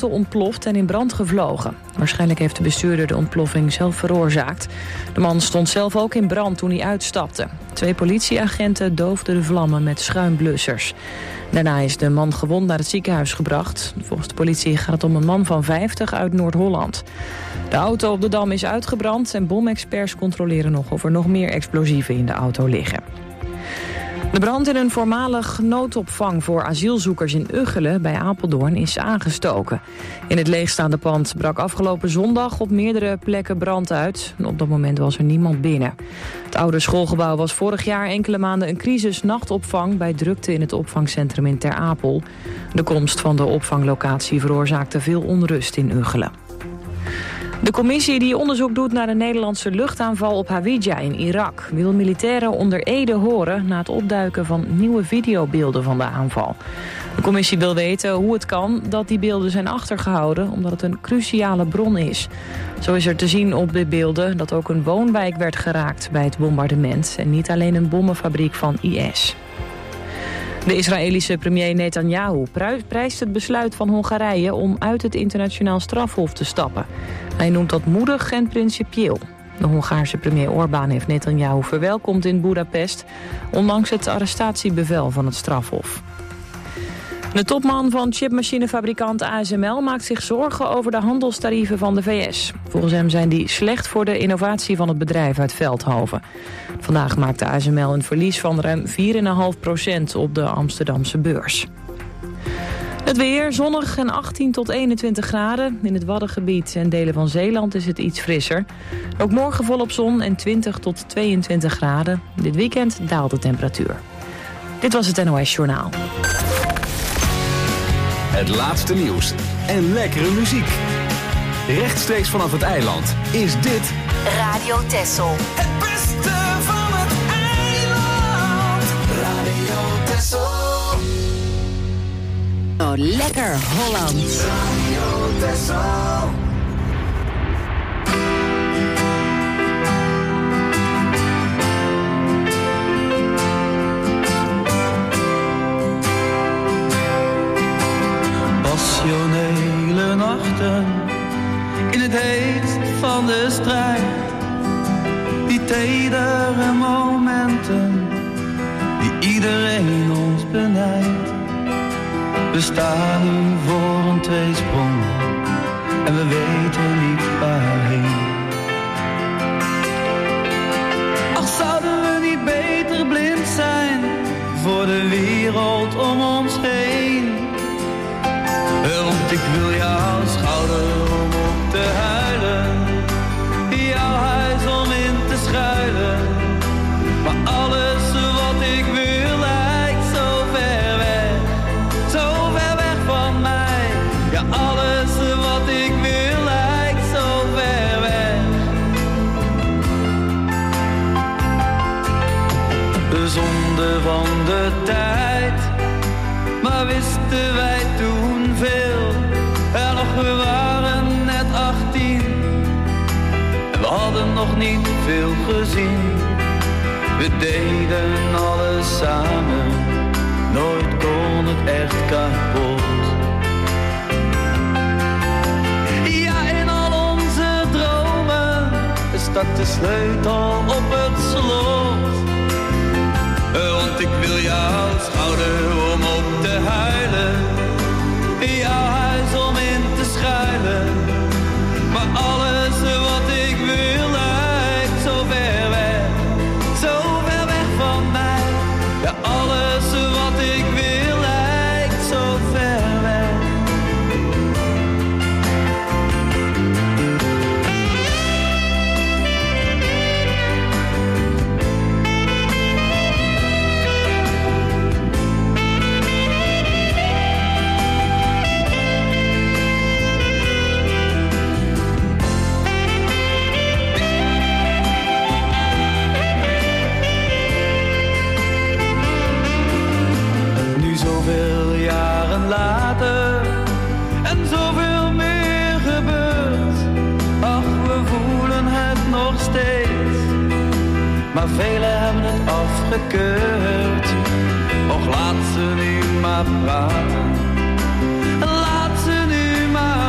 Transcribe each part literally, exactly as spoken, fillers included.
auto ontploft en in brand gevlogen. Waarschijnlijk heeft de bestuurder de ontploffing zelf veroorzaakt. De man stond zelf ook in brand toen hij uitstapte. Twee politieagenten doofden de vlammen met schuimblussers. Daarna is de man gewond naar het ziekenhuis gebracht. Volgens de politie gaat het om een man van vijftig uit Noord-Holland. De auto op de Dam is uitgebrand en bomexperts controleren nog of er nog meer explosieven in de auto liggen. De brand in een voormalig noodopvang voor asielzoekers in Ugchelen bij Apeldoorn is aangestoken. In het leegstaande pand brak afgelopen zondag op meerdere plekken brand uit. Op dat moment was er niemand binnen. Het oude schoolgebouw was vorig jaar enkele maanden een crisisnachtopvang bij drukte in het opvangcentrum in Ter Apel. De komst van de opvanglocatie veroorzaakte veel onrust in Ugchelen. De commissie die onderzoek doet naar de Nederlandse luchtaanval op Hawija in Irak wil militairen onder ede horen na het opduiken van nieuwe videobeelden van de aanval. De commissie wil weten hoe het kan dat die beelden zijn achtergehouden, omdat het een cruciale bron is. Zo is er te zien op de beelden dat ook een woonwijk werd geraakt bij het bombardement en niet alleen een bommenfabriek van I S. De Israëlische premier Netanyahu prijst het besluit van Hongarije om uit het internationaal strafhof te stappen. Hij noemt dat moedig en principieel. De Hongaarse premier Orbán heeft Netanyahu verwelkomd in Budapest, ondanks het arrestatiebevel van het strafhof. De topman van chipmachinefabrikant A S M L maakt zich zorgen over de handelstarieven van de V S. Volgens hem zijn die slecht voor de innovatie van het bedrijf uit Veldhoven. Vandaag maakte A S M L een verlies van ruim vier komma vijf procent op de Amsterdamse beurs. Het weer, zonnig en achttien tot eenentwintig graden. In het Waddengebied en delen van Zeeland is het iets frisser. Ook morgen volop zon en twintig tot tweeëntwintig graden. Dit weekend daalt de temperatuur. Dit was het N O S Journaal. Het laatste nieuws en lekkere muziek. Rechtstreeks vanaf het eiland is dit Radio Texel. Het beste van het eiland. Radio Texel. Oh, lekker Holland. Radio Texel. Passionele nachten in het heetst van de strijd. Die tedere momenten die iedereen ons benijdt. We staan nu voor een tweesprong en we weten niet waarheen. Ach, zouden we niet beter blind zijn voor de wereld om ons heen? Want ik wil jouw schouder om op te huilen, jouw huis om in te schuilen. Maar alles wat ik wil lijkt zo ver weg, zo ver weg van mij. Ja, alles wat ik wil lijkt zo ver weg. De zonde van de tijd, maar wisten wij toen veel. En nog, we waren net achttien en we hadden nog niet veel gezien. We deden alles samen, nooit kon het echt kapot. Ja, in al onze dromen staat de sleutel op het slot. Want ik wil jouw schouder om op te huilen, jouw huis om in te schuilen. Maar alles wat ik wil lijkt zo ver weg, zo ver weg van mij. Ja, alles wat ik wil lijkt zo ver weg. Zoveel jaren later en zoveel meer gebeurt. Ach, we voelen het nog steeds, maar velen hebben het afgekeurd. Och, laat ze nu maar praten, laat ze nu maar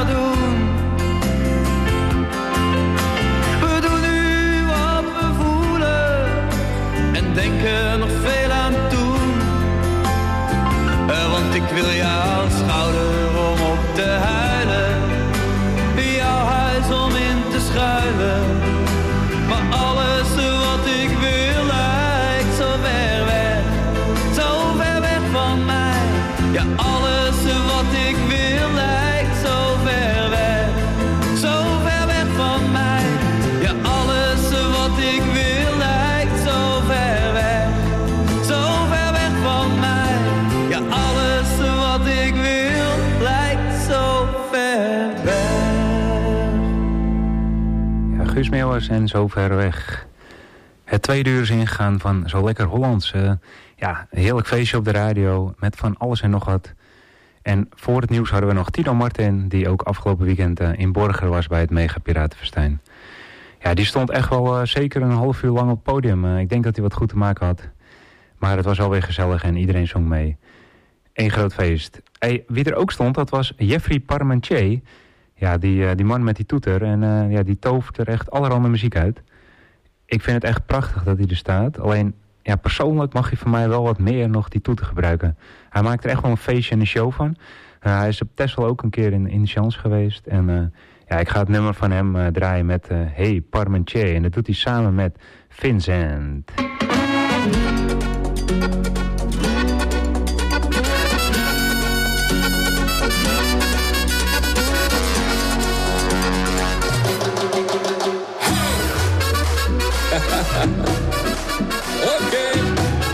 Guus Meeuwers en Zo Ver Weg. Het tweede uur is ingegaan van Zo Lekker Hollands. Uh, ja, een heerlijk feestje op de radio met van alles en nog wat. En voor het nieuws hadden we nog Tino Martin, die ook afgelopen weekend uh, in Borger was bij het Mega Piratenfestijn. Ja, die stond echt wel uh, zeker een half uur lang op het podium. Uh, ik denk dat hij wat goed te maken had. Maar het was alweer gezellig en iedereen zong mee. Eén groot feest. Hey, wie er ook stond, dat was Jeffrey Parmentier. Ja, die, uh, die man met die toeter. En uh, ja, die tovert er echt allerhande muziek uit. Ik vind het echt prachtig dat hij er staat. Alleen, ja, persoonlijk mag je van mij wel wat meer nog die toeter gebruiken. Hij maakt er echt wel een feestje en een show van. Uh, hij is op Texel ook een keer in, in de chance geweest. En uh, ja, ik ga het nummer van hem uh, draaien met uh, Hey Parmentier. En dat doet hij samen met Vincent. Okay.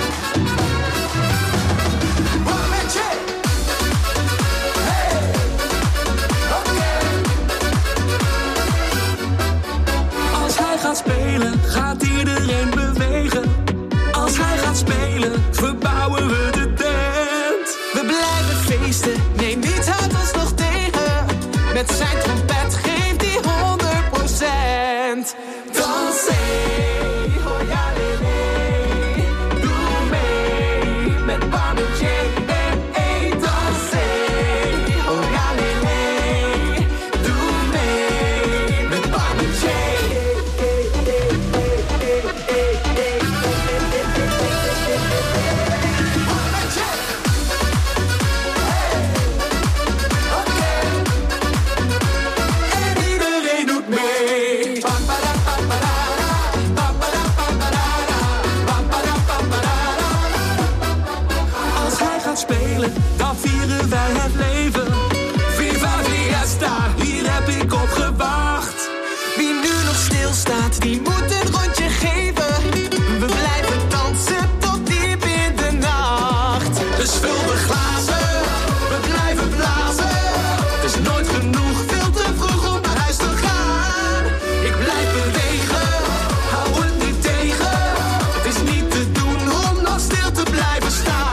Hey. Okay. Als hij gaat spelen, gaat iedereen bewegen. Als hij gaat spelen, verbouwen we de tent. We blijven feesten, nee, niets houdt ons nog tegen. Met zijn trompet geeft hij honderd procent. Dansen. Dan vieren wij het leven. Viva Fiesta, hier heb ik op gewacht. Wie nu nog stilstaat, die moet een rondje geven. We blijven dansen tot diep in de nacht. Dus vul de glazen, we blijven blazen. Het is nooit genoeg, veel te vroeg om naar huis te gaan. Ik blijf bewegen, hou het niet tegen. Het is niet te doen om nog stil te blijven staan.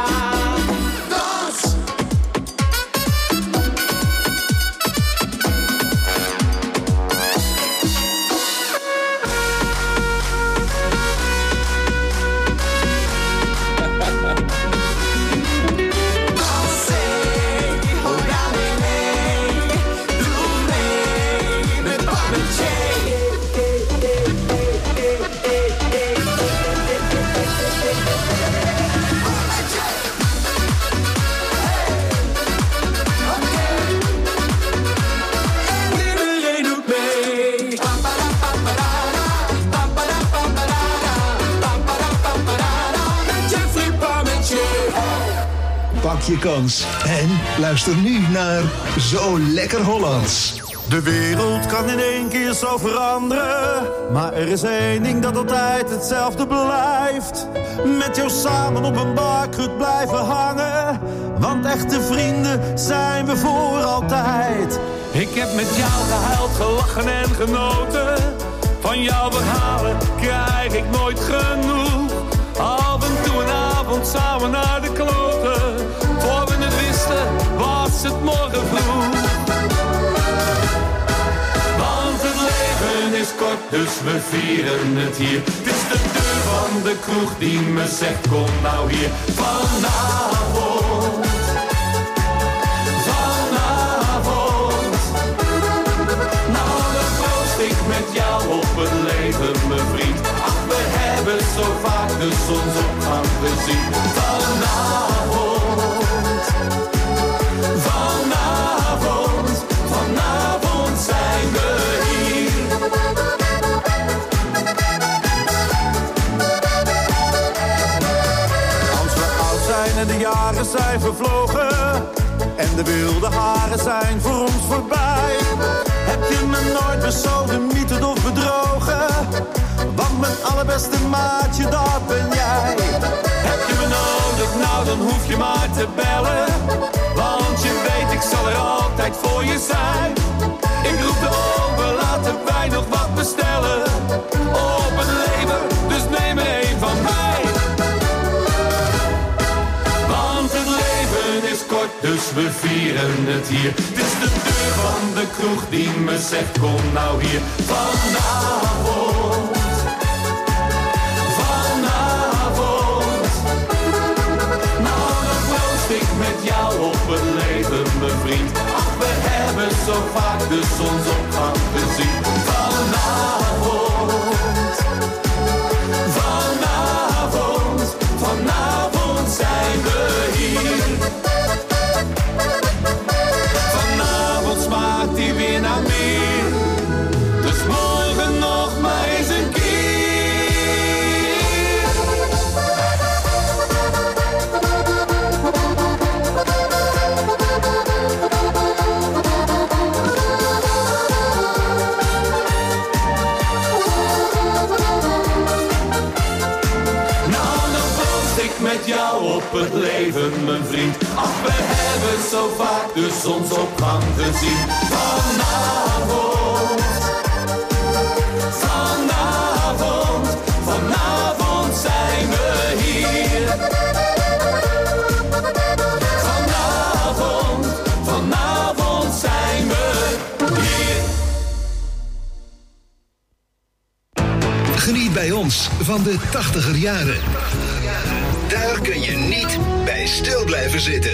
Pak je kans en luister nu naar Zo Lekker Hollands. De wereld kan in één keer zo veranderen, maar er is één ding dat altijd hetzelfde blijft. Met jou samen op een barkruk blijven hangen, want echte vrienden zijn we voor altijd. Ik heb met jou gehuild, gelachen en genoten. Van jouw verhalen krijg ik nooit genoeg. Af en toe een avond samen naar de kloten. Voor we het wisten was het morgen vroeg. Want het leven is kort, dus we vieren het hier. Het is de deur van de kroeg die me zegt kom nou hier. Vanavond, vanavond. Nou dan proost ik met jou op het leven mijn vriend. Ach, we hebben zo vaak de zonsopgang gezien. Vanavond, vanavond, vanavond zijn we hier. Als we oud zijn en de jaren zijn vervlogen en de wilde haren zijn voor ons voorbij, heb je me nooit besodemieterd of bedrogen, want mijn allerbeste maatje, dat ben jij. Heb je me nodig, nou dan hoef je maar te bellen, want je weet ik zal er altijd voor je zijn. Ik roep de open, laten wij nog wat bestellen. het hier. Het is de deur van de kroeg die me zegt kom nou hier. Vanavond, vanavond. Nou dan proost ik met jou op het leven mijn vriend. Ach we hebben zo vaak de zonsopgang gezien. Vanavond, vanavond, vanavond zijn we hier. Vanavond smaakt hij weer naar meer. Dus morgen nog maar eens een keer. Met jou op het leven, mijn vriend. Ach, we hebben zo vaak de zonsopgang gezien. Vanavond, vanavond, vanavond zijn we hier. Vanavond, vanavond zijn we hier. Geniet bij ons van de tachtiger jaren. Daar kun je niet bij stil blijven zitten.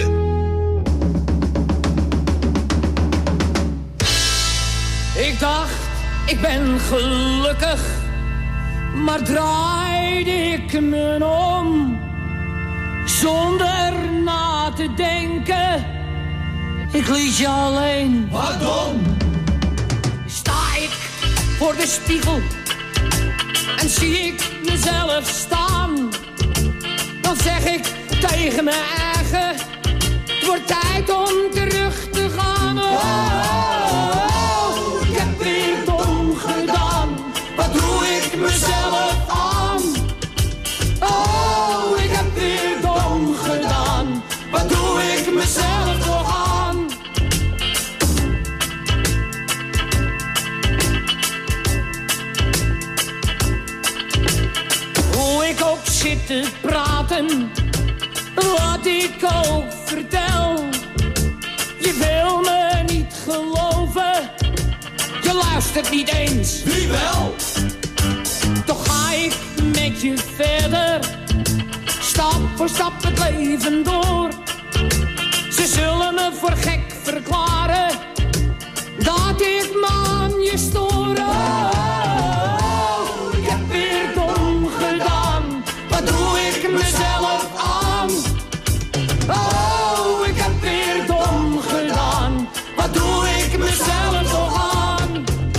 Ik dacht, ik ben gelukkig, maar draaide ik me om. Zonder na te denken, ik liet je alleen. Waarom? Sta ik voor de spiegel en zie ik mezelf staan. Dan zeg ik tegen mijn eigen, het wordt tijd om terug te gaan. Oh, oh, oh, ik heb weer dom gedaan, wat doe ik mezelf aan? Oh, ik heb weer dom gedaan, wat doe ik mezelf toch aan? Hoe ik ook zit te praten, wat ik ook vertel. Je wil me niet geloven, je luistert niet eens. Wie wel? Toch ga ik met je verder, stap voor stap het leven door. Ze zullen me voor gek verklaren, dat ik me aan je stoor. Oh, ik heb weer dom gedaan, wat doe ik mezelf aan? Oh, ik heb weer dom gedaan, wat doe ik mezelf toch aan?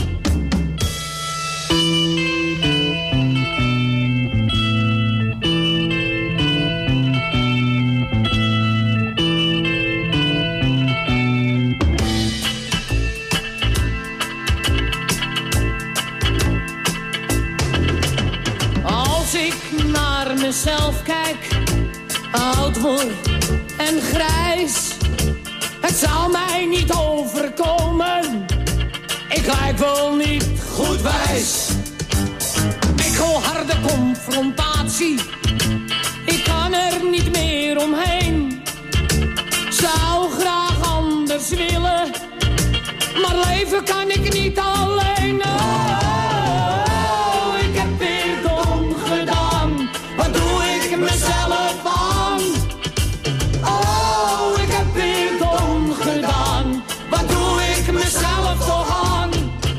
Als ik naar mezelf kijk, oud word en grijs, het zou mij niet overkomen, ik lijk wel niet goed wijs. Ik wil harde confrontatie, ik kan er niet meer omheen. Zou graag anders willen, maar leven kan ik niet alleen. Oh, ik heb weer dom gedaan, wat doe ik mezelf aan? Oh, ik heb weer dom gedaan, wat doe ik mezelf toch aan?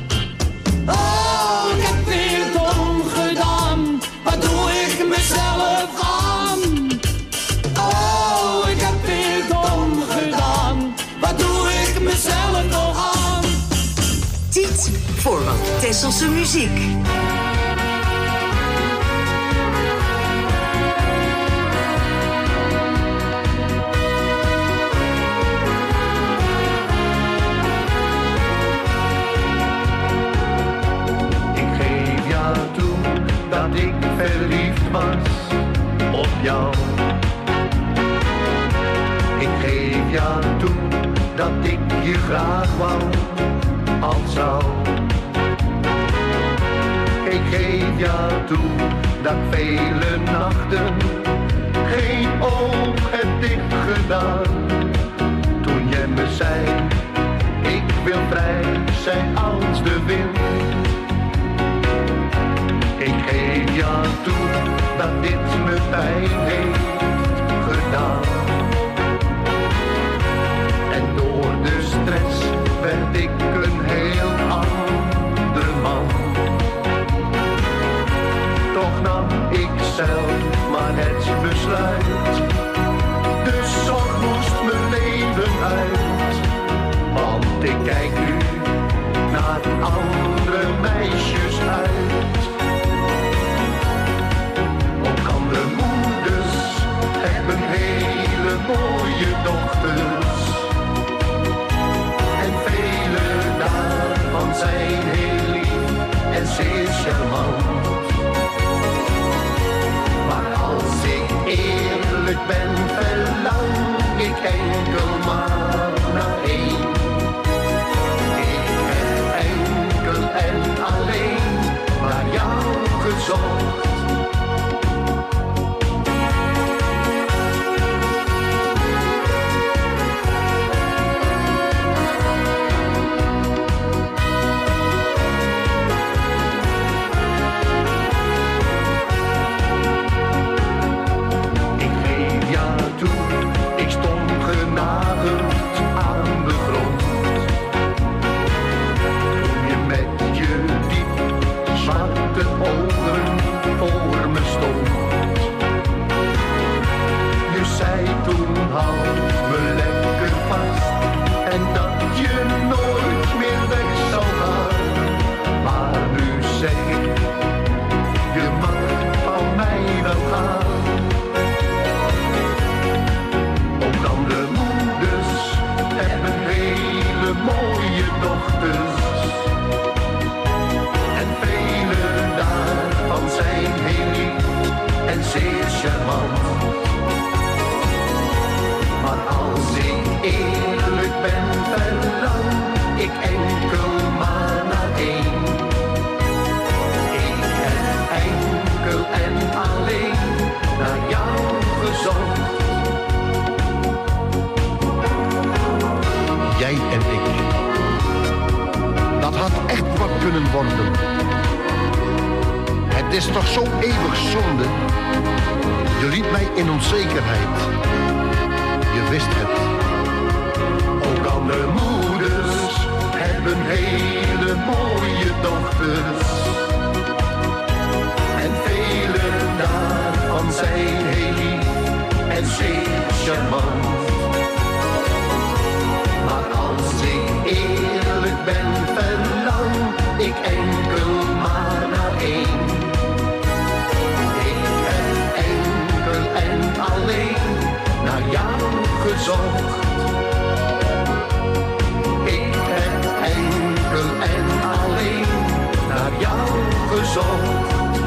Oh, ik heb weer dom gedaan, wat doe ik mezelf aan? Oh, ik heb weer dom gedaan, wat doe ik mezelf toch aan? Tijd voor wat Tesselse muziek. Dat ik verliefd was op jou. Ik geef jou toe dat ik je graag wou als zou. Ik geef jou toe dat vele nachten geen oog heb dicht gedaan. Toen je me zei, ik wil vrij zijn als de wind. Ik geef jou toe dat dit me pijn heeft gedaan. En door de stress werd ik een heel ander man. Toch nam ik zelf maar het besluit. De zorg moest mijn leven uit. Want ik kijk nu naar andere meisjes uit. Ook andere moeders hebben hele mooie dochters. En vele daarvan zijn heel lief en zeer charmant. Maar als ik eerlijk ben, verlang ik enkel maar naar één. Ik heb enkel en alleen naar jou gezocht. Het is toch zo eeuwig zonde. Je liet mij in onzekerheid. Je wist het. Ook andere moeders hebben hele mooie dochters. En vele daarvan zijn heel lief en zeer charmant. Maar als ik eerlijk ben, verlang ik enkel maar naar één. Ik heb enkel en alleen naar jou gezocht. Ik heb enkel en alleen naar jou gezocht.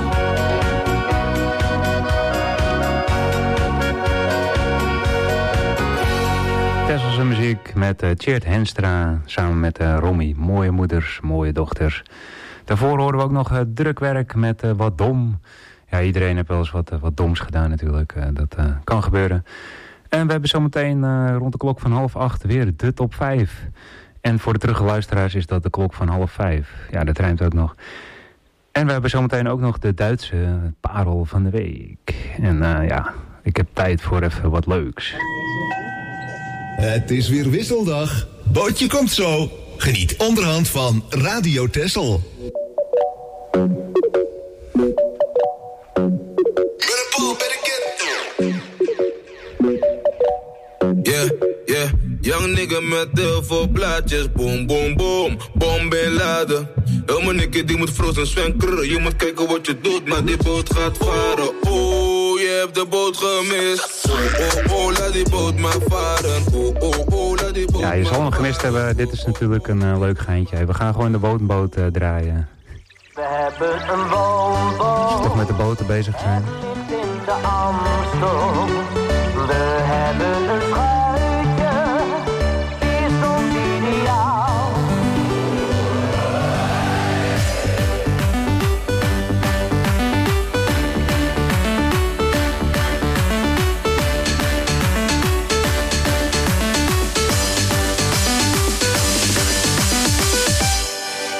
Tesselse muziek met uh, Tjeerd Henstra samen met uh, Romy. Mooie moeders, mooie dochters. Daarvoor horen we ook nog uh, drukwerk met uh, Wat Dom. Ja, iedereen heeft wel eens wat, uh, wat doms gedaan natuurlijk. Uh, dat uh, kan gebeuren. En we hebben zometeen uh, rond de klok van half acht weer de top vijf. En voor de teruggeluisteraars is dat de klok van half vijf. Ja, dat rijmt ook nog. En we hebben zometeen ook nog de Duitse parel van de week. En uh, ja, ik heb tijd voor even wat leuks. Het is weer wisseldag. Bootje komt zo. Geniet onderhand van Radio Texel. Yeah, yeah, young nigga met heel veel plaatjes. Boom, boom, boom, bom Bin Laden. Heel mijn nigga die moet frozen zwenken. Je moet kijken wat je doet, maar die boot gaat varen. Oh, je hebt de boot gemist. Oh, oh, oh, laat die boot maar varen. Oh, oh, oh, laat die boot. Ja, je zal hem gemist hebben. Dit is natuurlijk een uh, leuk geintje. We gaan gewoon de woonboot uh, draaien. We hebben een woonboot. Als we toch met de boten bezig zijn. In de Amstel. We hebben een schuitje. Die is ons ideaal.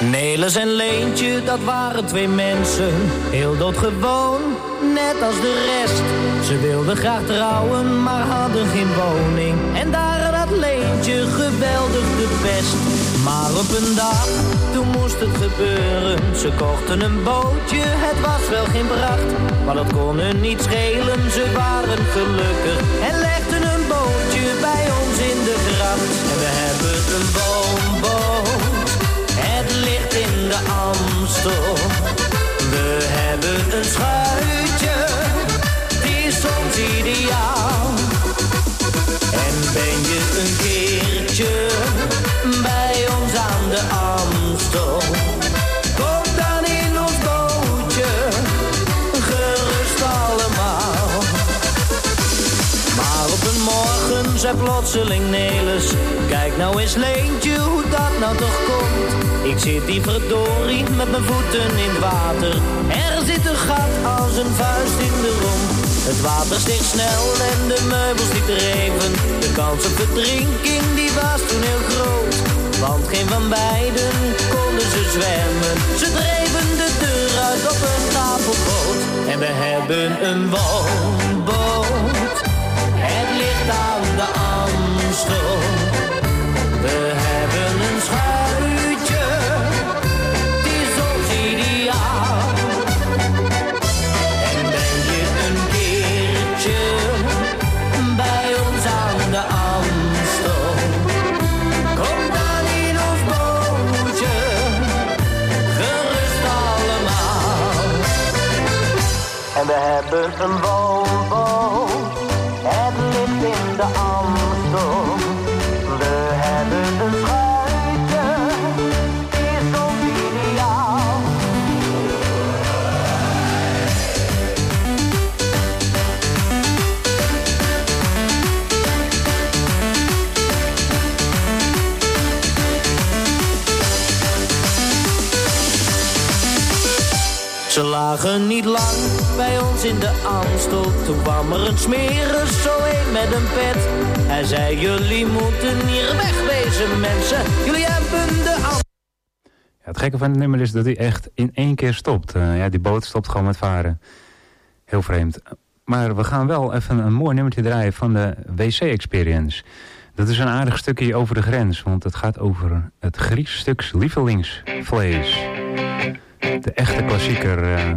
Nelis en Leentje, dat waren twee mensen, heel doodgewoon, net als de rest. Ze wilden graag trouwen, maar hadden geen woning. En daar had Leentje geweldig de pest. Maar op een dag, toen moest het gebeuren. Ze kochten een bootje, het was wel geen pracht, maar dat kon hun niet schelen, ze waren gelukkig. En legden een bootje bij ons in de gracht. En we hebben een woonboot, het ligt in de Amstel. We hebben een schuitje, die is soms ideaal. En ben je een keertje bij ons aan de Amstel, kom dan in ons bootje, gerust allemaal. Maar op een morgen zei plotseling Nelis, kijk nou eens Leentje, hoe dat nou toch komt. Ik zit die verdorie met mijn voeten in het water. Er zit een gat als een vuist in de romp. Het water steeg snel en de meubels die dreven. De kans op verdrinking die was toen heel groot, want geen van beiden konden ze zwemmen. Ze dreven de deur uit op een tafelboot. En we hebben een woonboot, het ligt aan de Amstel. We hebben een schuitje, die is ons ideaal. En ben je een keertje bij ons aan de Amstel, kom dan in ons bootje, gerust allemaal. En we hebben een woonboot, het ligt in de Amstel. We hebben een schuitje, die is ons ideaal. Ze lagen niet lang bij ons in de Amstel. Toen kwam er een smerig, zo een met een pet. Hij zei, jullie moeten hier wegwezen mensen, jullie hebben de Amstel. Ja, het gekke van het nummer is dat hij echt in één keer stopt. Uh, ja, die boot stopt gewoon met varen. Heel vreemd. Maar we gaan wel even een mooi nummertje draaien van de W C Experience. Dat is een aardig stukje over de grens, want het gaat over het Grieks stuks lievelingsvlees. De echte klassieker. Uh...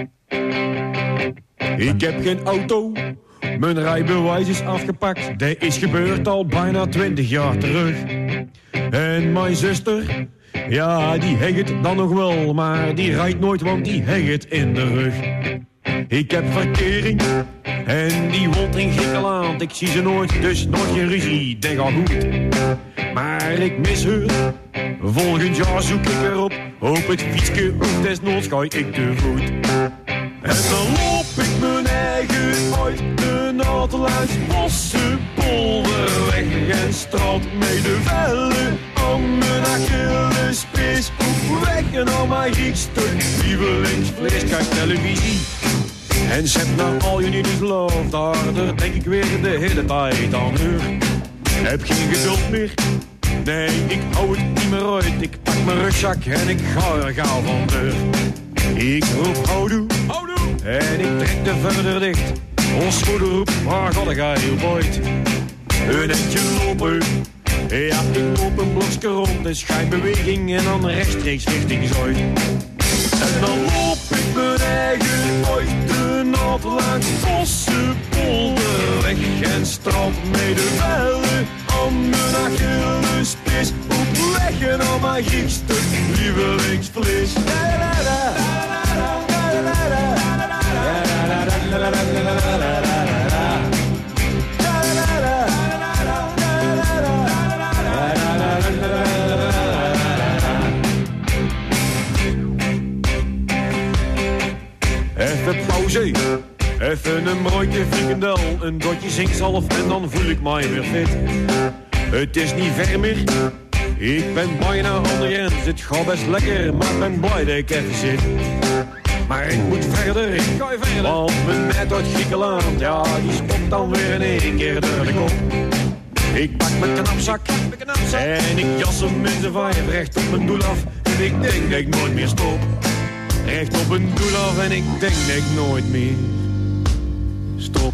Ik heb geen auto, mijn rijbewijs is afgepakt. Dat is gebeurd al bijna twintig jaar terug. En mijn zuster, ja, die heeft het dan nog wel, maar die rijdt nooit, want die heeft het in de rug. Ik heb verkering en die woont in Griekenland. Ik zie ze nooit, dus nooit geen ruzie, dat gaat goed. Maar ik mis haar, volgend jaar zoek ik erop. Op het fietsje of desnoods ga ik te voet. En dan loop ik mijn eigen uit de Natelands bossen, polderweg en straat met de vellen aan mijn Achillespees. Op weg en al mijn griekstuk, lievelingsvlees, kijk televisie. En zet naar All You Need Is Love, daar denk ik weer de hele tijd aan haar. Heb geen geduld meer, nee, ik hou het niet meer uit. Ik pak mijn rugzak en ik ga er gauw van deur. Ik roep houdoe, houdoe, en ik trek de verder dicht. Ons goede roep, waar ga jij op ooit? Een eindje lopen, ja, ik loop een blokje rond. Een schijnbeweging en dan rechtstreeks richting Zuid. En dan loop ik mijn eigen uit de Natelands bossen, polderweg en straat met de vellen aan mijn Achillespees. Op weg en al mijn griekstuk, lievelingsvlees. Even pauze, even een broodje frikandel, een dotje zinkzalf en dan voel ik mij weer fit. Het is niet ver meer, ik ben bijna aan de grens. Het gaat best lekker, maar ik ben blij dat ik even zit. Maar ik moet verder, ik ga verder, want mijn meid uit Griekenland, ja, die spot dan weer in één keer door de kop. Ik pak mijn knapzak en ik jas hem in zijn vijf recht op mijn doel af. en ik denk dat ik nooit meer stop. Recht op een doel af en ik denk dat ik nooit meer stop.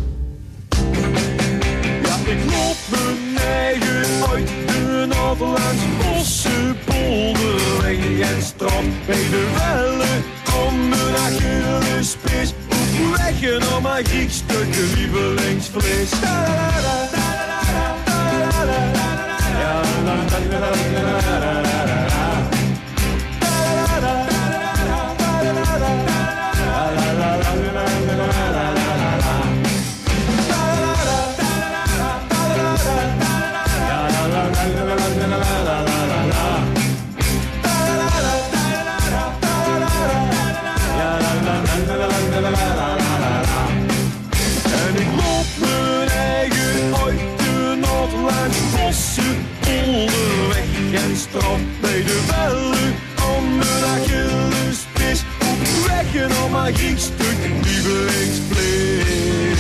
Ja, ik loop mijn eigen uit de Nederlandse bossen, polderweg en strand. Bij de Welle om de Achillespees. Op weg naar mijn Grieks stukje lievelingsvlees. Ja, la, la, la, la, la, la, la. En ik loop mijn eigen uit de Nederlandse bossen, onderweg en strand bij de Welle om mijn Achillespees. Op weg naar mijn Grieks stuk lievelingsvlees.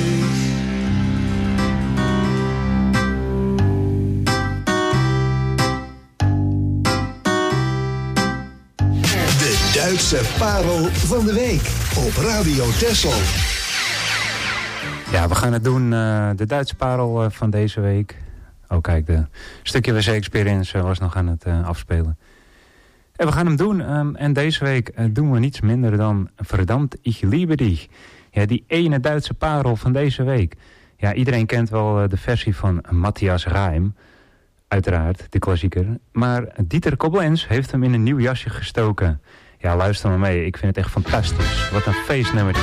De Duitse parel van de week op Radio Texel. Ja, we gaan het doen. Uh, de Duitse parel uh, van deze week. Oh kijk, de stukje W C Experience uh, was nog aan het uh, afspelen. En we gaan hem doen. Um, en deze week uh, doen we niets minder dan Verdammt, ich liebe dich. Ja, die ene Duitse parel van deze week. Ja, iedereen kent wel uh, de versie van Matthias Reim. Uiteraard, de klassieker. Maar Dieter Koblenz heeft hem in een nieuw jasje gestoken. Ja, luister maar mee. Ik vind het echt fantastisch. Wat een feestnummertje.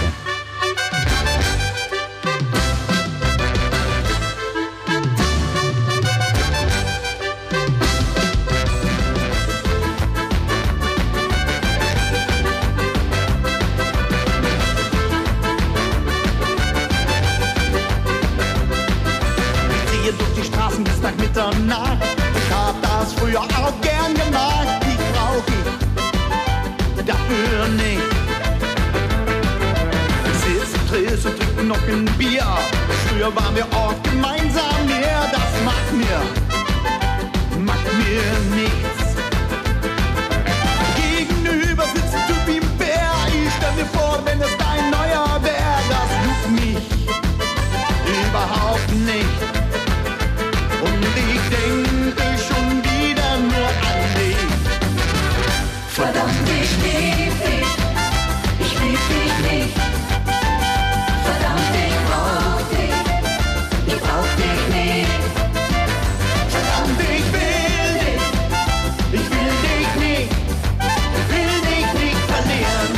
Mitternacht. Ich hab das früher auch gern gemacht. Ich brauch ich dafür nicht. Wir sitzen Trills und trinken noch ein Bier. Früher waren wir oft gemeinsam mehr. Das macht mir, macht mir nichts. Gegenüber sitzt ein Typ wie ein Bär. Ich stell mir vor, wenn es dein neuer wär. Das juckt mich überhaupt nicht. Und ich denke schon wieder nur an dich. Verdammt, ich lieb dich, ich lieb dich nicht. Verdammt, ich brauch dich, ich brauch dich nicht. Verdammt, ich will dich, ich will dich nicht. Ich will dich nicht verlieren.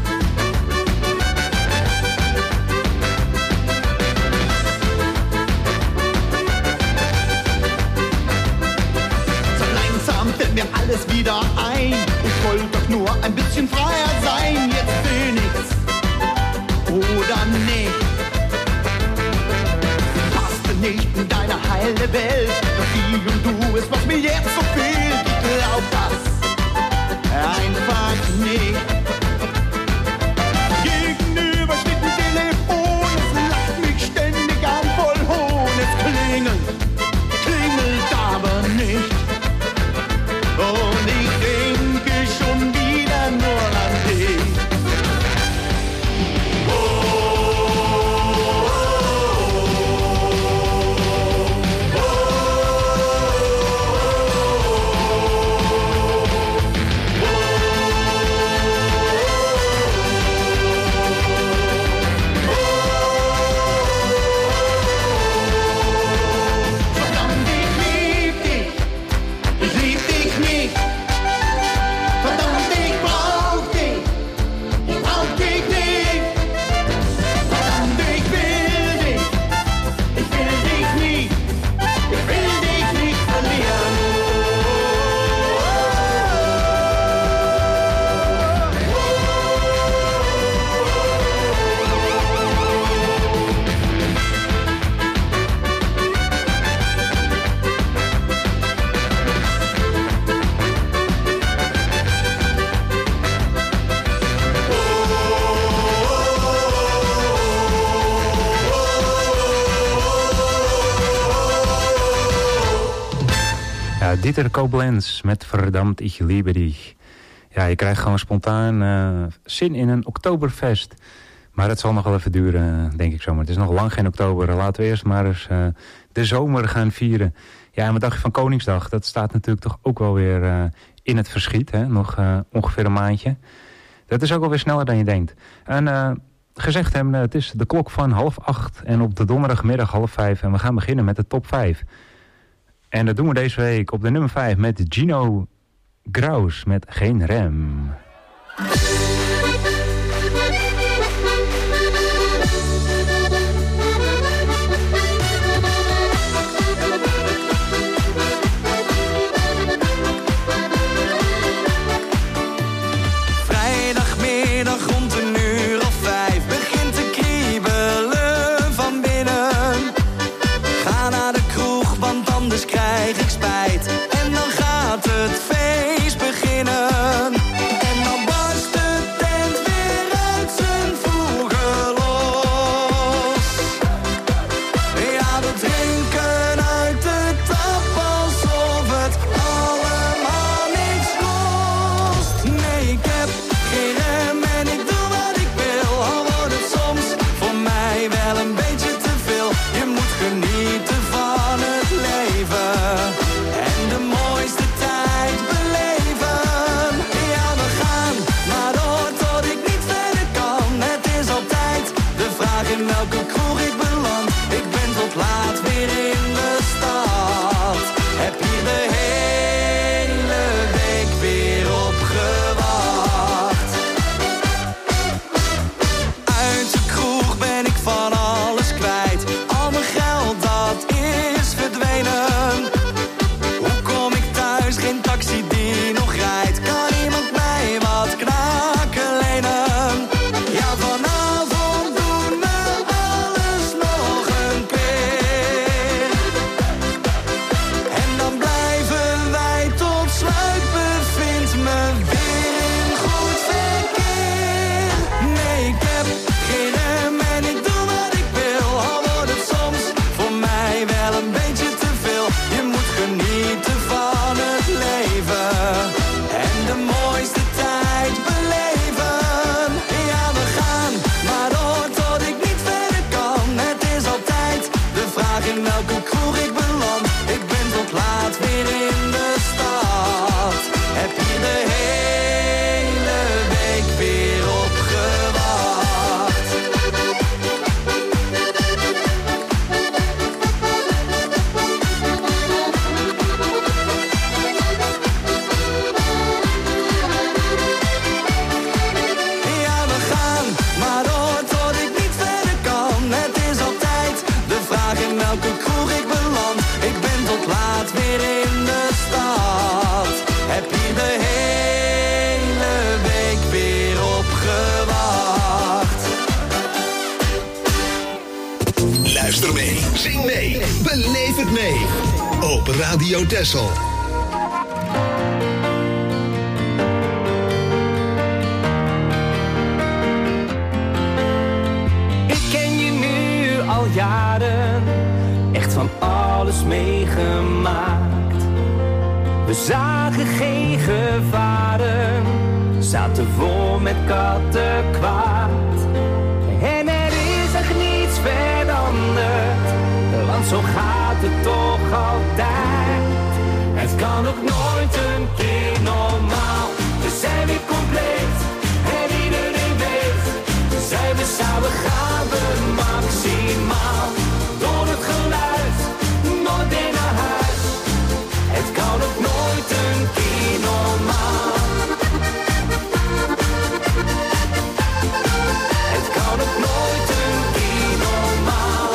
Fällt mir alles wieder ein. Ich wollte doch nur ein bisschen freier sein. Jetzt bin ich's oder nicht. Passte nicht in deine heile Welt. Doch ich und du ist, was mir jetzt so fehlt. Ich glaub das einfach nicht. Gegenüber steht ein Telefon. Es lacht mich ständig an, voll Hohn. Es klingelt, klingelt aber nicht. Und ich denke schon wieder nur an dich. Oh, oh, verdammt, ich lieb dich, ich lieb dich nicht. Verdammt, ich brauch dich, ich brauch dich nicht. Verdammt, ich will dich, ich will dich nicht. Ich will dich nicht verlieren. Ja, Dieter Koblenz met Verdammt, ich liebe dich. Ja, je krijgt gewoon spontaan uh, zin in een Oktoberfest. Maar het zal nog wel even duren, denk ik zo. Maar het is nog lang geen oktober. Laten we eerst maar eens uh, de zomer gaan vieren. Ja, en wat dacht je van Koningsdag? Dat staat natuurlijk toch ook wel weer uh, in het verschiet. Hè? Nog uh, ongeveer een maandje. Dat is ook alweer sneller dan je denkt. En uh, gezegd hebben, het is de klok van half acht. En op de donderdagmiddag half vijf. En we gaan beginnen met de top vijf. En dat doen we deze week op de nummer vijf met Gino Graus met Geen Rem. Vrijdagmiddag rond een uur of vijf begint te kriebelen van binnen. Ga naar de kroeg, want anders krijg ik spijt. En dan gaat het feest beginnen. En dan barst de tent weer uit zijn voegen los. Ja, we drinken uit de tap alsof het allemaal niks kost. Nee, ik heb geen rem en ik doe wat ik wil. Al wordt het soms voor mij wel een beetje te veel. Je moet genieten van het leven en de mooiste tijd beleven. Ja, we gaan maar door tot ik niet verder kan. Het is altijd de vraag in welke kroeg ik beland. Ik ben tot laat weer in de stad. Heb hier de hele week weer op gewacht. Uit de kroeg ben ik van alles kwijt. Al mijn geld dat is verdwenen. Hoe kom ik thuis? Geen taxi die nog rijdt. Kan iemand mij wat knaken lenen? Ja, vanavond doen we alles nog een keer. En dan blijven wij tot sluiten. Vindt me weer in goed verkeer. Nee, ik heb geen rem en ik doe wat ik wil. Al wordt het soms voor mij wel een beetje te veel. Je moet genieten van het leven en de mooiste tijd beleven. Ja, we gaan maar door tot ik niet verder kan. Het is altijd de vraag in welke kroeg ik beland. Ik ben tot laat weer in de stad. Heb hier de hele week weer op gewacht. Ja, we gaan maar door tot ik niet verder kan. Het is altijd de vraag in welke kroeg ik beland. Ik ben tot laat weer in de stad. Heb hier de hele week weer op gewacht. Luister mee, zing mee, beleef het mee. Op Radio Texel. Ik ken je nu al jaren, echt van alles meegemaakt. We zagen geen gevaren, zaten vol met kattenkwaad. En er is echt niets veranderd, want zo gaat het toch altijd. Het kan ook nooit een keer normaal, we zijn weer compleet en iedereen weet. Zijn we samen gaan we maximaal, door het geluid, nooit meer naar huis. Het kan ook nooit een keer normaal. Het kan ook nooit een keer normaal.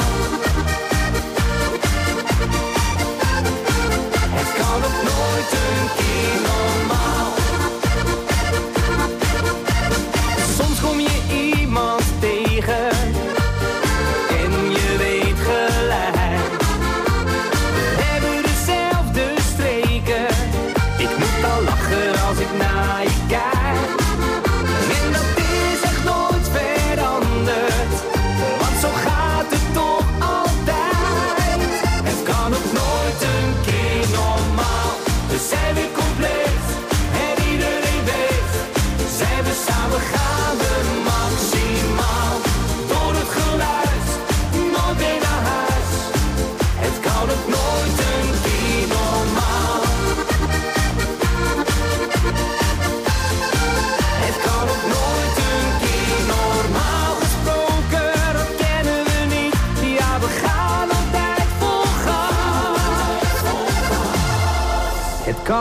Het kan ook nooit een keer normaal. Soms kom je iemand tegen en je weet gelijk. We hebben dezelfde streken. Ik moet al lachen als ik naar je kijk. En dat is echt nooit veranderd, want zo gaat het toch altijd. Het kan ook nooit een keer normaal. We zijn weer compleet en iedereen weet.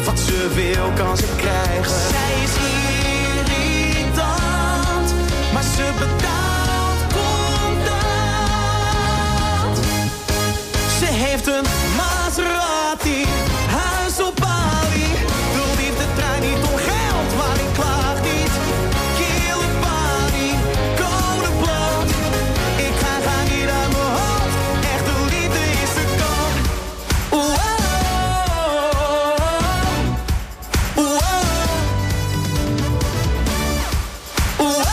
wat ze wil kan ze krijgen. Zij is irritant, maar ze betaalt contant. Ze heeft een Maserati, huis op Bali. De liefde draait niet om geld, maar ik klaag niet. Kille Bali, code bloot. Ik ga gaan niet uit mijn hoofd. Echte liefde is de koop. Wow. Wow. Wow.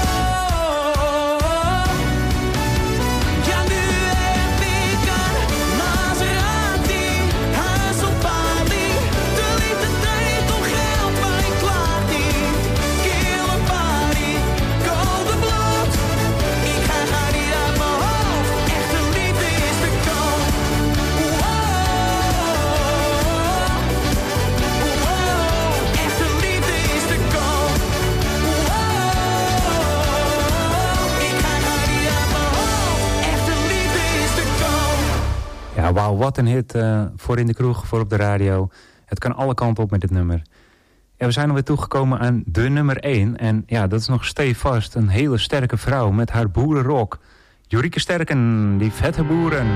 Ja, nu heb ik een Maserati, huis op Bali. De liefde draait om geld, maar ik klaag niet. Kille Bali, code bloot. Ik ga gaan niet uit mijn hoofd. Echte liefde is de koop. Echte liefde is de koop. Ik ga gaan niet uit mijn hoofd. Echte liefde is de koop. Ja, wauw, wat een hit uh, voor in de kroeg, voor op de radio. Het kan alle kanten op met dit nummer. Ja, we zijn alweer toegekomen aan de nummer één. En ja, dat is nog stevast een hele sterke vrouw met haar boerenrock. Jorieke Sterken, die vette boeren.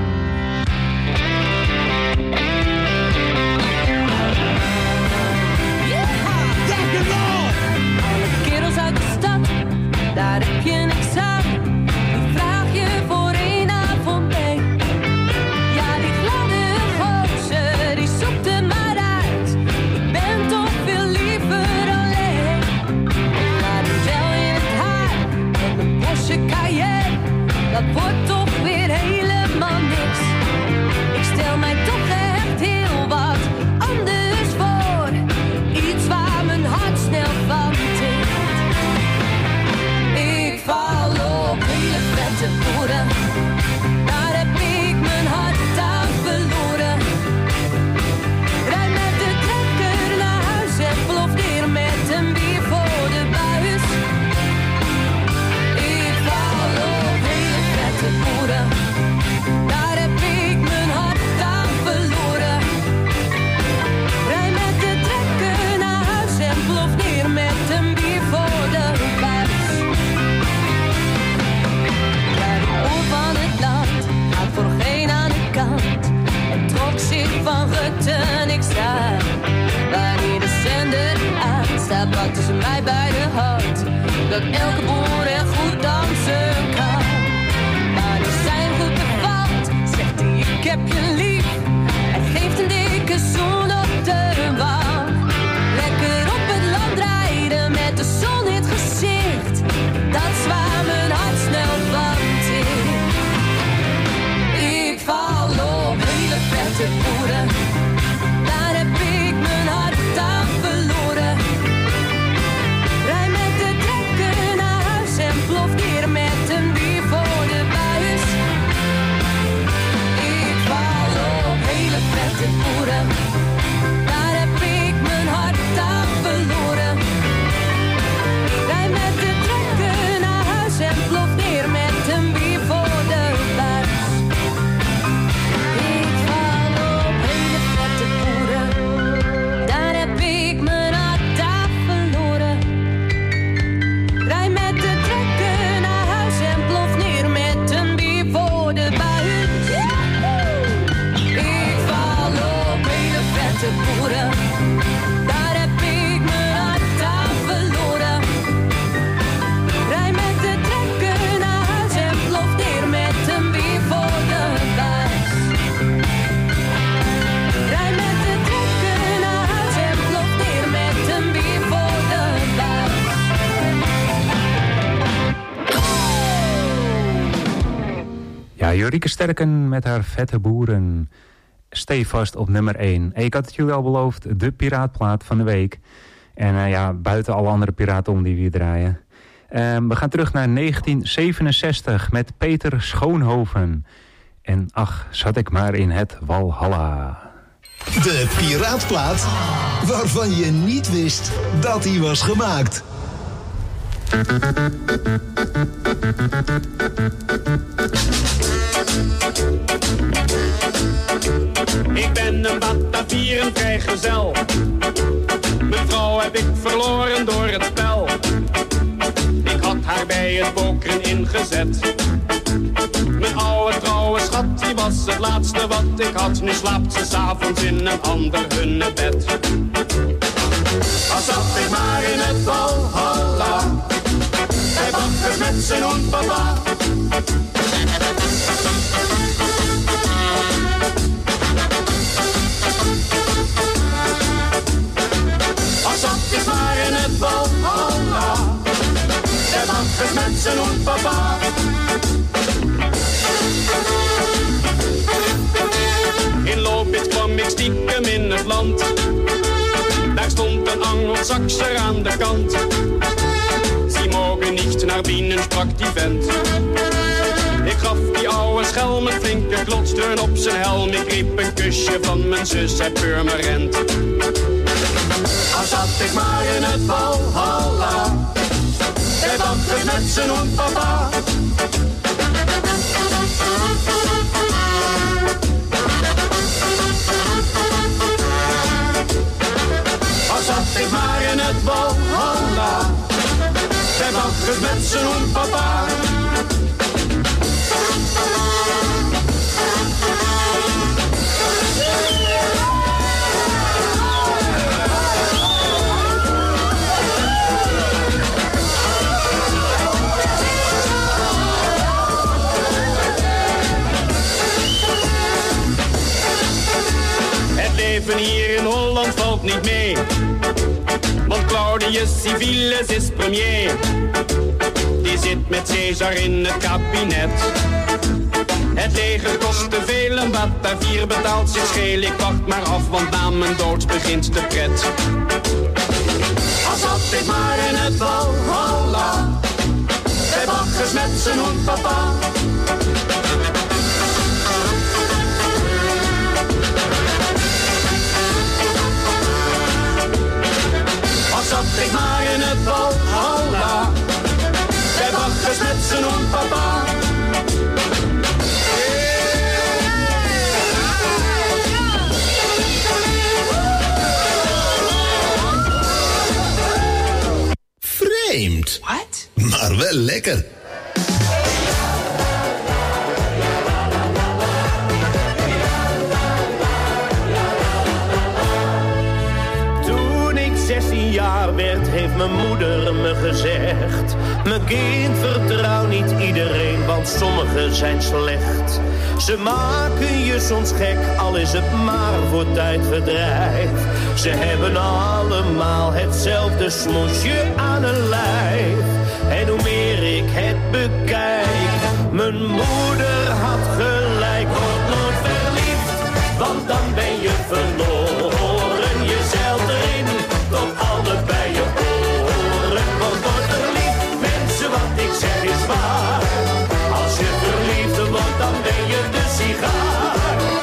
Kerels uit de stad, daar heb je niks aan. Die vraag je voor één avond mee. Ja, die gladde gozer, die zoekt er maar uit. Ik ben toch veel liever alleen. Maar een gel in het haar en een Porsche Cayenne, dat wordt toch weer helemaal niks. Ik stel mij toch echt heel wat anders voor. Iets waar mijn hart snel van tikt. Ik val op hele vette boeren. Daar heb ik mijn hart aan verloren. Rijd met de trekker naar huis en plof neer met een bier voor de buis. Ik val op hele vette boeren. Daar heb ik mijn hart aan verloren. Rijd met de trekker naar huis en plof neer met een bier voor de buis. Ja, de oor van het land gaat voor geen aan de kant en trok zich van Rutte niks aan. Wanneer de zender aanstaat, pakten ze mij bij de hand, dat elke boer er goed dansen kan. Maar die zijn goed bevalt, zegt hij ik heb je lief, en geeft een dikke zoen op de wang. Lekker op het land rijden met de zon in het gezicht, dat is waar mijn hart snel van tikt. Ik val op hele vette boeren, daar heb ik mijn hart aan verloren. Rij met de trekker naar huis en plof neer met een bier voor de buis. Ik val op hele vette boeren, daar heb ik mijn hart aan verloren. Rij met de trekker naar huis en plof neer met een bier voor de buis. Ik val op hele vette boeren, daar heb ik mijn hart aan verloren. Rij met de trekker naar huis en plof neer met een bier voor de buis. Ik val op hele vette boeren, daar heb ik mijn hart aan verloren. Rij met de trekker naar huis en plof neer met een bier voor de buis. Rij met de trekker naar huis en plof neer met een bier voor de buis. Ja, Jorieke Sterken met haar vette boeren. Stevast op nummer één. Ik had het jullie al beloofd, de piraatplaat van de week. En uh, ja, buiten alle andere piraten om die we hier draaien. Uh, we gaan terug naar negentien zevenenzestig met Peter Schoonhoven. En ach, zat ik maar in het Walhalla. De piraatplaat waarvan je niet wist dat hij was gemaakt. Ik ben een Batavier, een vrijgezel. Mijn vrouw heb ik verloren door het spel. Ik had haar bij het pokeren ingezet. Mijn oude trouwe schat, die was het laatste wat ik had. Nu slaapt ze 's avonds in een ander hunnebed. Als zat ik maar in het Valhalla, bij bakkers met zijn hond papa. Als zat ik maar in het Valhalla, bij bakkers met zijn hond papa. In Lobith kwam ik stiekem in het land. Daar stond een Angelsakser aan de kant. Sie mogen niet naar binnen, sprak die vent. Ik gaf die oude schelm een flinke klotsteun op zijn helm. Ik riep een kusje van mijn zus uit Purmerend. Als zat ik maar in het Valhalla, bij bakkers met zijn hond papa. Als zat ik maar in het Valhalla, bij bakkers met zijn hond papa. Het leven hier in Holland valt niet mee, want Claudius Civilis is premier. Die zit met Caesar in het kabinet. Het leger kost te veel, een Batavier betaalt zich scheel. Ik wacht maar af, want na mijn dood begint de pret. Als zat ik maar in het Valhalla, bij bakkers met zijn hond papa. Als zat ik maar in het Valhalla, bij bakkers met zijn hond papa. Vreemd. What? Maar wel lekker. Toen ik zestien jaar werd, heeft mijn moeder me gezegd: mijn kind, vertrouw niet iedereen, want sommigen zijn slecht. Ze maken je soms gek, al is het maar voor tijdverdrijf. Ze hebben allemaal hetzelfde smoesje aan hun lijf. En hoe meer ik het bekijk, mijn moeder had gelijk. Word nooit verliefd, want dan ben je verloren. Je zeilt erin, tot allebei je oren. Word nooit verliefd, mensen, wat ik zeg is waar. Als je verliefd wordt, dan ben je de sigaar.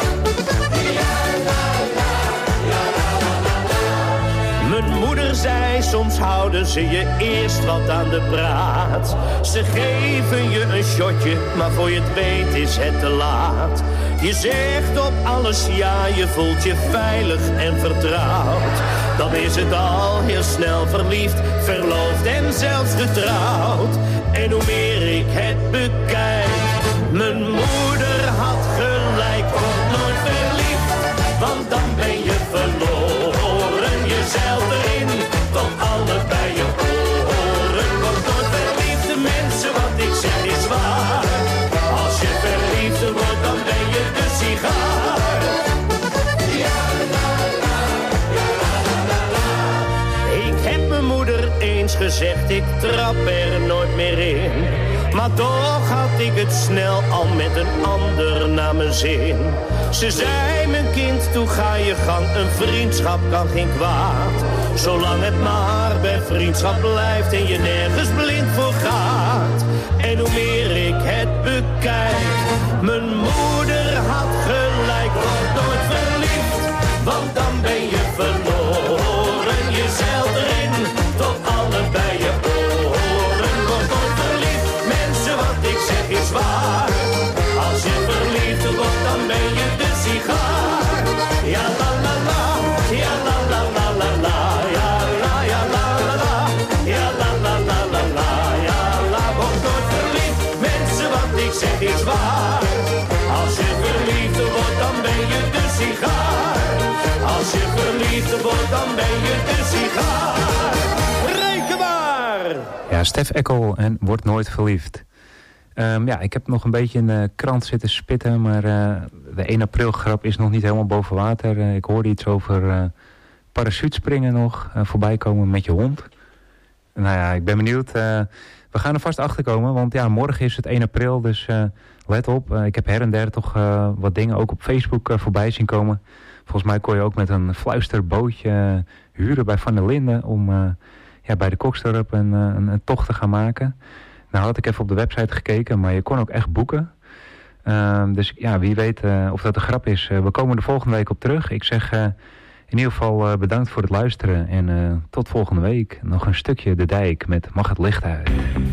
Mijn moeder zei, soms houden ze je eerst wat aan de praat. Ze geven je een shotje, maar voor je het weet is het te laat. Je zegt op alles ja, je voelt je veilig en vertrouwd. Dan is het al heel snel verliefd, verloofd en zelfs getrouwd. En hoe meer ik het bekijk, mijn moeder had gelijk. Word nooit verliefd, want dan ben je verloren. Je zeilt erin, tot allebei je oren. Word nooit verliefd, de mensen, wat ik zeg is waar. Als je verliefd wordt, dan ben je de sigaar. Ik heb mijn moeder eens gezegd, ik trap er nooit meer in. Maar toch had ik het snel al met een ander naar mijn zin. Ze zei, mijn kind, toe ga je gang, een vriendschap kan geen kwaad. Zolang het maar bij vriendschap blijft en je nergens blind voor gaat. En hoe meer ik het bekijk, mijn moeder had gelijk. Word nooit verliefd, want dan ben je verloren. Je zeilt erin, tot allebei je oren. Word nooit verliefd, mensen, wat ik zeg is waar. Als je verliefd wordt, dan ben je de het is waar. Als je verliefd wordt, dan ben je de sigaar. Als je verliefd wordt, dan ben je de sigaar. Reken maar! Ja, Stef Eckel en Word nooit verliefd. Um, ja, ik heb nog een beetje in de krant zitten spitten, maar uh, de één april grap is nog niet helemaal boven water. Uh, ik hoorde iets over uh, parachutespringen nog, uh, voorbij komen met je hond. Nou ja, ik ben benieuwd. Uh, we gaan er vast achter komen, want ja, morgen is het één april, dus uh, let op. Uh, ik heb her en der toch uh, wat dingen ook op Facebook uh, voorbij zien komen. Volgens mij kon je ook met een fluisterbootje uh, huren bij Van der Linden om uh, ja, bij de Koksterp een, uh, een, een tocht te gaan maken. Nou had ik even op de website gekeken, maar je kon ook echt boeken. Uh, dus ja, wie weet uh, of dat een grap is. Uh, we komen er volgende week op terug. Ik zeg uh, in ieder geval uh, bedankt voor het luisteren. En uh, tot volgende week. Nog een stukje De Dijk met Mag het licht uit.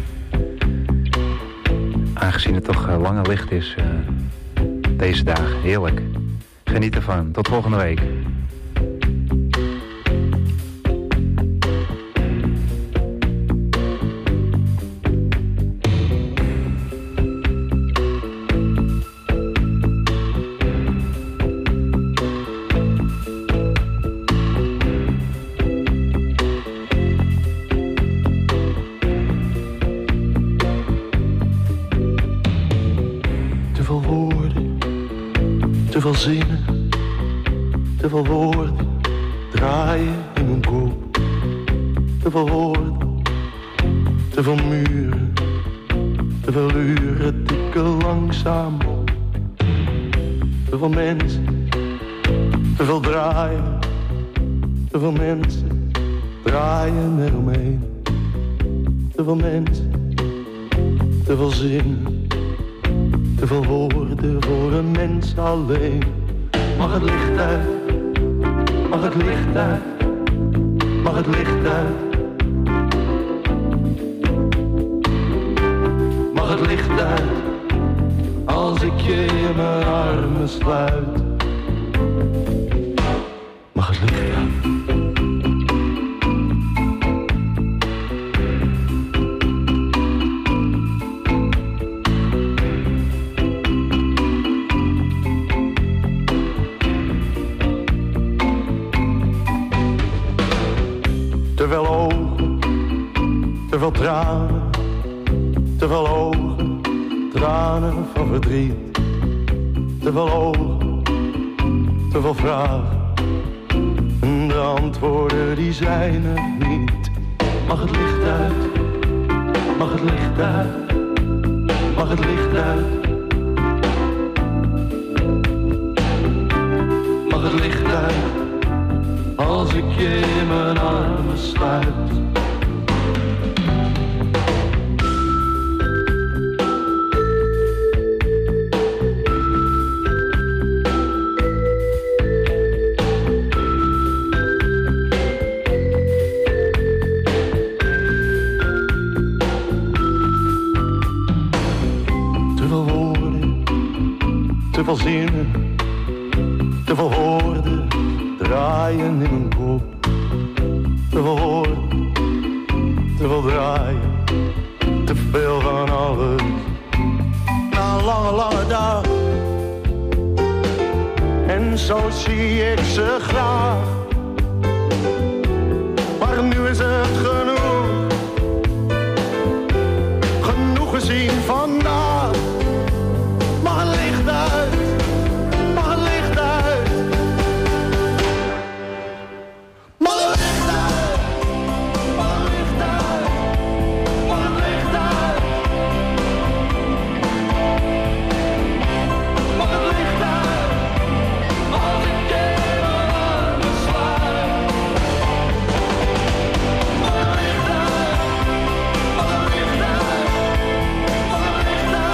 Aangezien het toch uh, langer licht is uh, deze dagen. Heerlijk. Geniet ervan. Tot volgende week. Te veel zinnen, te veel woorden, draaien in mijn kop. Te veel woorden, te veel muren, te veel uren tikken langzaam op. Te veel mensen, te veel draaien, te veel mensen draaien eromheen. Te veel mensen, te veel zinnen. Te veel woorden voor een mens alleen. Mag het licht uit, mag het licht uit, mag het licht uit. Mag het licht uit, als ik je in mijn armen sluit. Mag het licht uit. Te veel ogen, te veel tranen, te veel ogen, tranen van verdriet. Te veel ogen, te veel vragen, en de antwoorden die zijn er niet. Mag het licht uit, mag het licht uit, mag het licht uit. Mag het licht uit, als ik je in mijn armen sluit. Te veel woorden, te veel zinnen, te veel woorden draaien in mijn kop. Te veel woorden, te veel draaien, te veel van alles. Na een lange, lange dag, en zo zie ik ze graag. Maar nu is het genoeg, genoeg gezien vandaag. Mag het licht uit, mag het licht uit. Mag het licht uit.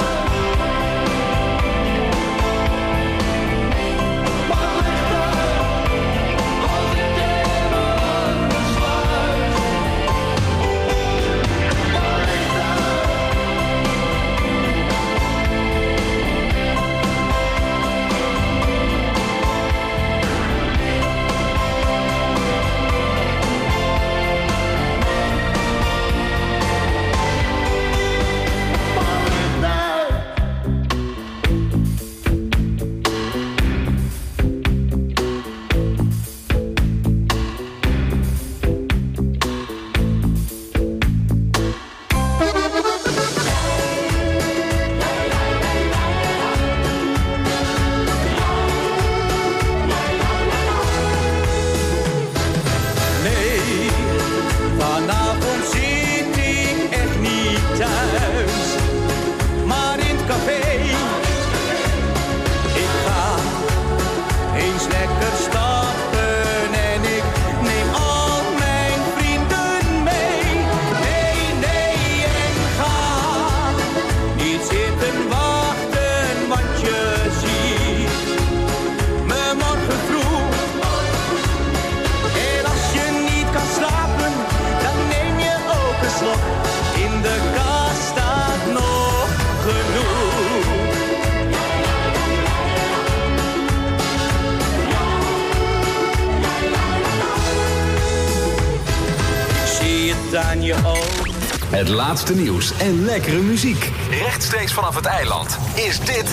Het laatste nieuws en lekkere muziek. Rechtstreeks vanaf het eiland is dit...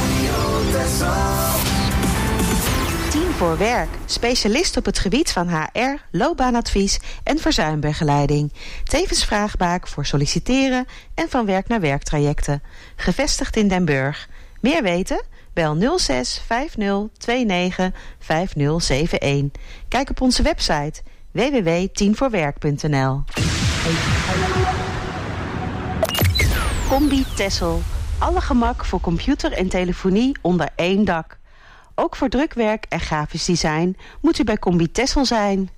Team voor Werk. Specialist op het gebied van H R, loopbaanadvies en verzuimbegeleiding. Tevens vraagbaak voor solliciteren en van werk naar werktrajecten. Gevestigd in Den Burg. Meer weten? Bel nul zes vijf nul twee negen vijf nul zeven een. Kijk op onze website w w w punt tien voor werk punt n l. Combi Tessel. Alle gemak voor computer en telefonie onder één dak. Ook voor drukwerk en grafisch design moet u bij Combi Tessel zijn.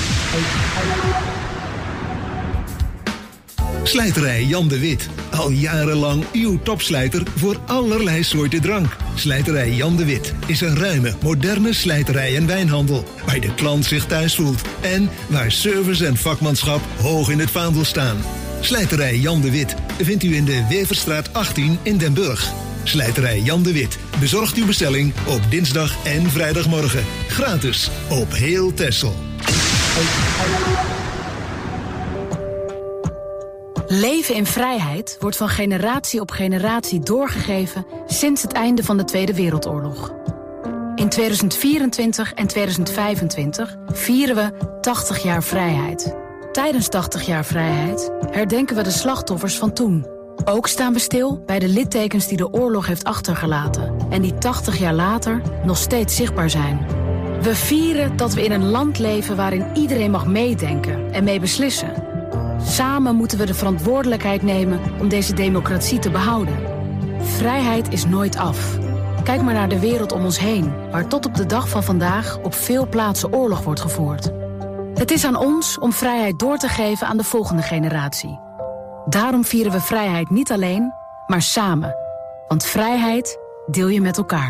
Slijterij Jan de Wit. Al jarenlang uw topslijter voor allerlei soorten drank. Slijterij Jan de Wit is een ruime, moderne slijterij en wijnhandel. Waar de klant zich thuis voelt. En waar service en vakmanschap hoog in het vaandel staan. Slijterij Jan de Wit vindt u in de Weverstraat achttien in Den Burg. Slijterij Jan de Wit bezorgt uw bestelling op dinsdag en vrijdagmorgen. Gratis op heel Texel. Leven in vrijheid wordt van generatie op generatie doorgegeven sinds het einde van de Tweede Wereldoorlog. In tweeduizend vierentwintig en tweeduizend vijfentwintig vieren we tachtig jaar vrijheid. Tijdens tachtig jaar vrijheid herdenken we de slachtoffers van toen. Ook staan we stil bij de littekens die de oorlog heeft achtergelaten en die tachtig jaar later nog steeds zichtbaar zijn. We vieren dat we in een land leven waarin iedereen mag meedenken en mee beslissen. Samen moeten we de verantwoordelijkheid nemen om deze democratie te behouden. Vrijheid is nooit af. Kijk maar naar de wereld om ons heen, waar tot op de dag van vandaag op veel plaatsen oorlog wordt gevoerd. Het is aan ons om vrijheid door te geven aan de volgende generatie. Daarom vieren we vrijheid niet alleen, maar samen. Want vrijheid deel je met elkaar.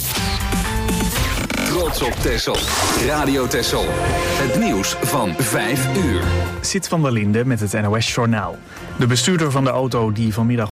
Trots op Texel. Radio Texel. Het nieuws van vijf uur. Siet van der Linde met het N O S Journaal. De bestuurder van de auto die vanmiddag